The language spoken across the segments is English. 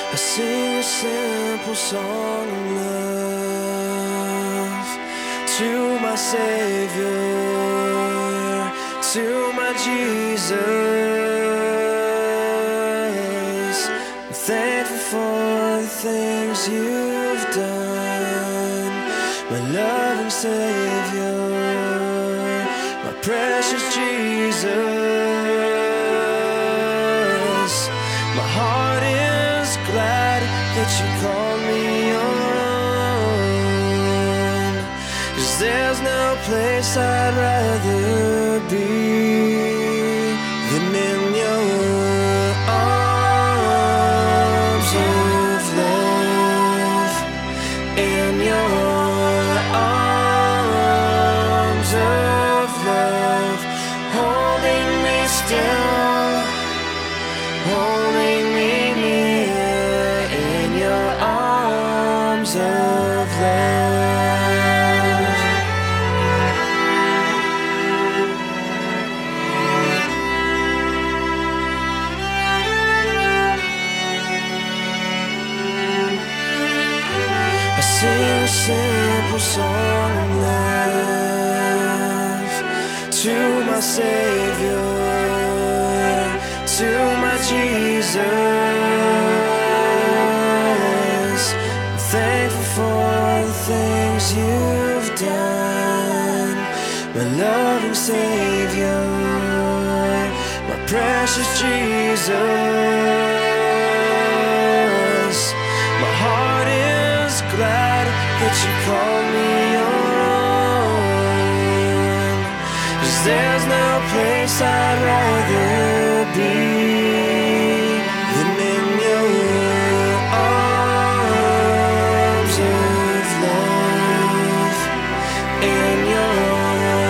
I sing a simple song of love to my Savior, to my Jesus. I'm thankful for the things you've done, my loving Savior, my precious Jesus. My heart is glad that you called me on, 'cause there's no place I'd rather be than in your arms of love, in your arms of love, holding me still, holding me near, in your arms of love. I sing a simple song of love to my Savior, to my Jesus. I'm thankful for the things you've done, my loving Savior, my precious Jesus. My heart is glad that you called me on, 'cause there's no place I'd rather be than in your arms of love, in your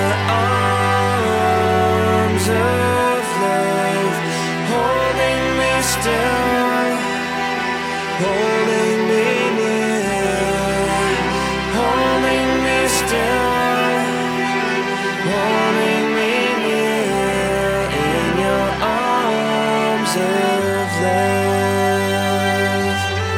arms of love, holding me still, holding me near, holding me still, holding me near, in your arms of love.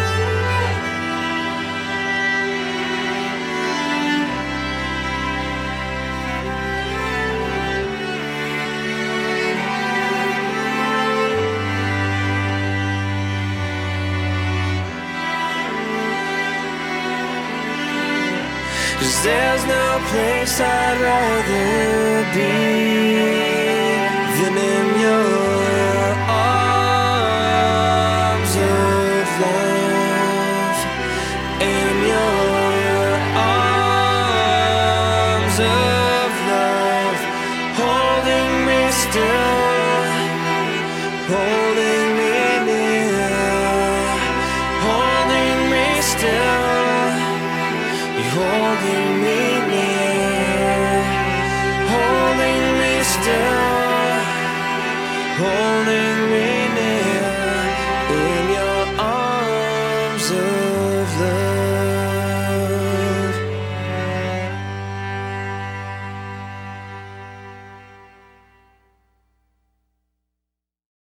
'Cause there's no place I'd rather be than in your